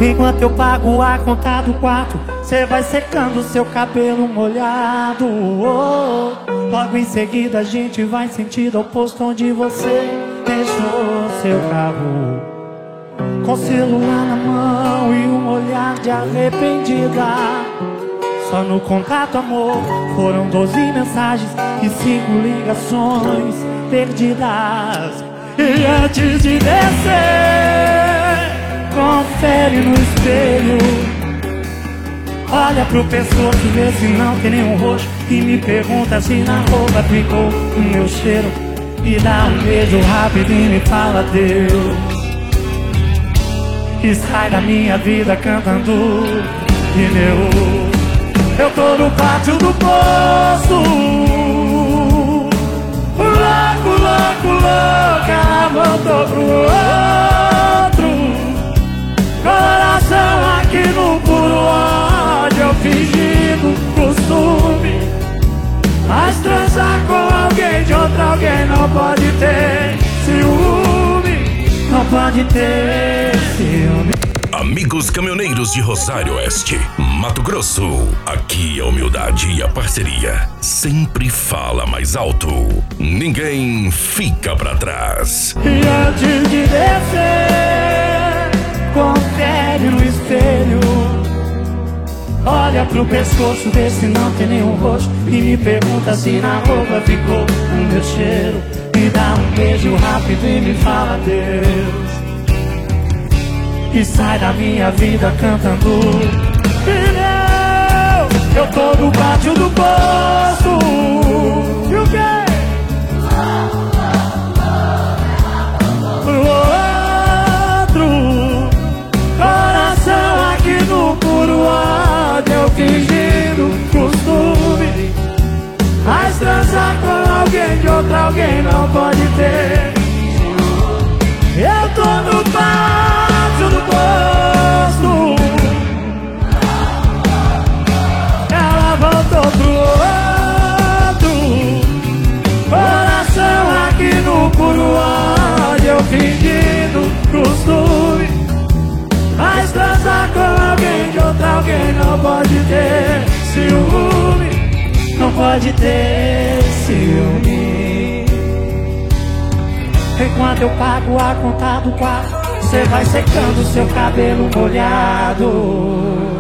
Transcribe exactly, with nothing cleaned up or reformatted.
Enquanto eu pago a conta do quarto, cê vai secando seu cabelo molhado. Oh, logo em seguida a gente vai em sentido oposto, onde você deixou seu carro, com celular na mão e um olhar de arrependida. Só no contato, amor, foram doze mensagens e cinco ligações perdidas. E antes de descer, confere no espelho, olha pro pescoço, vê se não tem nenhum roxo, e me pergunta se na roupa ficou o meu cheiro. E dá um beijo rápido e me fala Deus, e sai da minha vida cantando pneu. Eu tô no pátio do poço, louco, louco, louco, ela voltou pro outro. Coração aqui no puro ódio, eu fingindo costume, mas transar com alguém de outro alguém não pode ter ciúme, não pode ter ciúme. Amigos caminhoneiros de Rosário Oeste, Mato Grosso, aqui a humildade e a parceria sempre fala mais alto, ninguém fica pra trás. E antes de descer, confere no espelho, olha pro pescoço, vê se não tem nenhum roxo, e me pergunta se na roupa ficou o meu cheiro. Me dá um beijo rápido e me fala Deus, e sai da minha vida cantando pneu. Eu tô no pátio do poço, e o quê? Pro outro. Coração aqui no puro ódio, eu fingindo costume, mas transar com alguém de outro alguém não pode ter. Eu tô no pátio do posto, ela voltou pro outro. Coração aqui no puro ódio, eu fingindo costume, mas transar com alguém de outro alguém não pode ter ciúme, não pode ter ciúme. Enquanto eu pago a conta do quarto, cê vai secando seu cabelo molhado.